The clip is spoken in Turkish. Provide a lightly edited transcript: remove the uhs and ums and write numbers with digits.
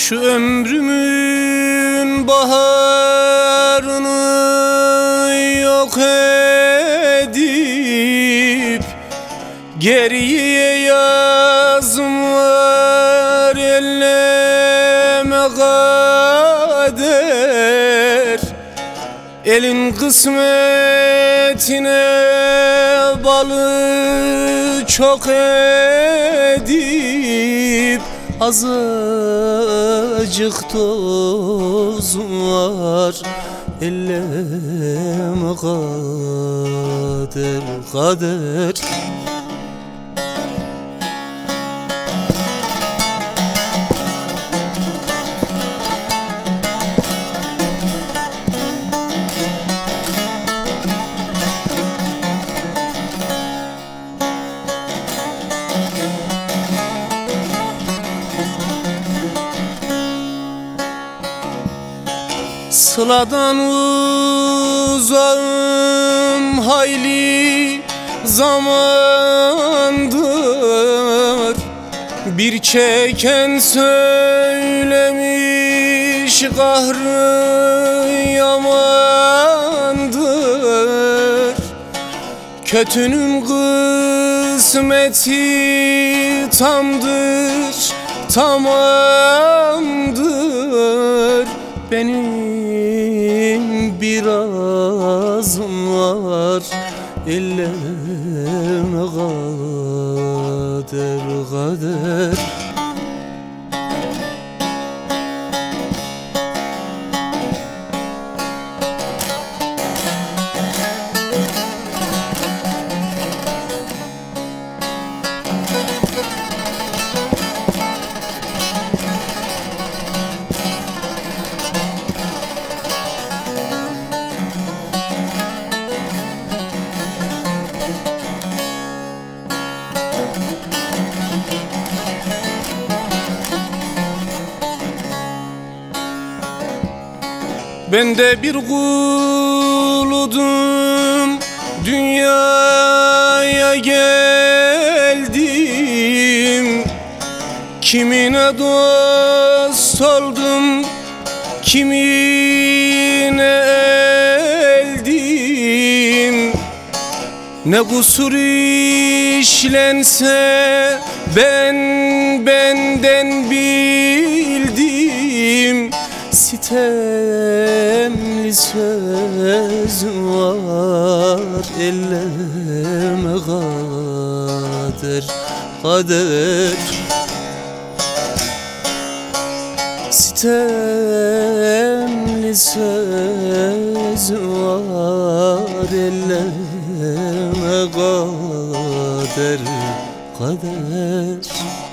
Şu ömrümün baharını yok edip geriye yazma elleme kader. Elin kısmetine balı çok edip azıcık toz var elleme kader, kader. Sıladan uzağım hayli zamandır. Bir çeken söylemiş kahrı yamandır. Kötünün kısmeti tamdır, tamamdır. Benim birazım var elleme kader, kader. Ben de bir kuludum, dünyaya geldim. Kimine dost oldum, kimine eldim. Ne kusur işlense ben benden bildim. Sitemli söz var elleme kader, kader. Sitemli söz var elleme kader, kader.